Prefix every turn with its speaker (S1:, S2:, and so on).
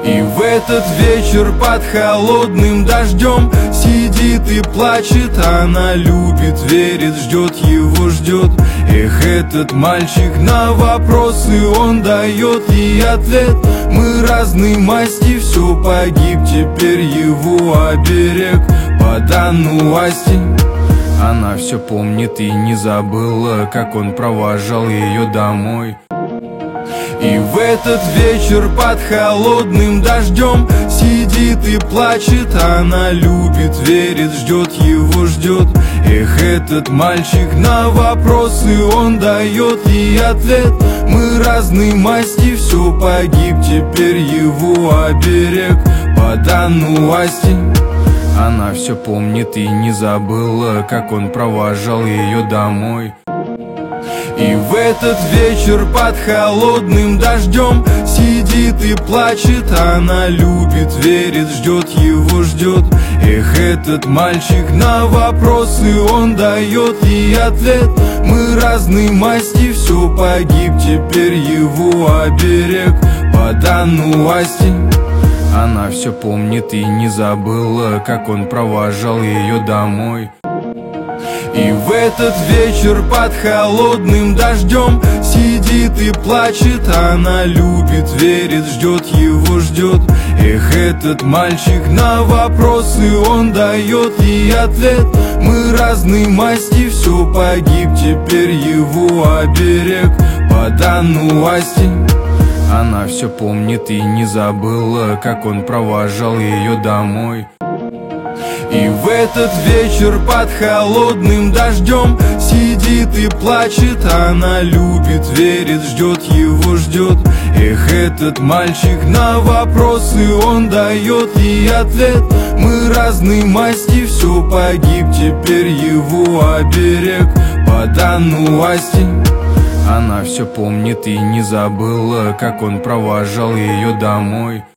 S1: И в этот вечер под холодным дождем сидит и плачет. Она любит, верит, ждет, его ждет. Эх, этот мальчик, на вопросы он дает ей ответ. Мы разной масти, все погиб, теперь его оберег подан у Асти. Она все помнит и не забыла, как он провожал ее домой. И в этот вечер под холодным дождем сидит и плачет. Она любит, верит, ждет, его ждет. Эх, этот мальчик, на вопросы он дает ей ответ. Мы разной масти, все погиб, теперь его оберег подан у Асти. Она все помнит и не забыла, как он провожал ее домой. И в этот вечер под холодным дождем сидит и плачет. Она любит, верит, ждет, его ждет. Эх, этот мальчик, на вопросы он дает ей ответ. Мы разной масти, все погиб, теперь его оберег подан у Асти. Она все помнит и не забыла, как он провожал ее домой. И в этот вечер под холодным дождем сидит и плачет. Она любит, верит, ждет, его ждет. Эх, этот мальчик, на вопросы он дает ей ответ. Мы разной масти, все погиб, теперь его оберег подан у Асти. Она все помнит и не забыла, как он провожал ее домой. И в этот вечер под холодным дождем сидит и плачет. Она любит, верит, ждет, его ждет. Эх, этот мальчик, на вопросы он дает ей ответ. Мы разной масти, все погиб, теперь его оберег подан у Асти. Она все помнит и не забыла, как он провожал ее домой.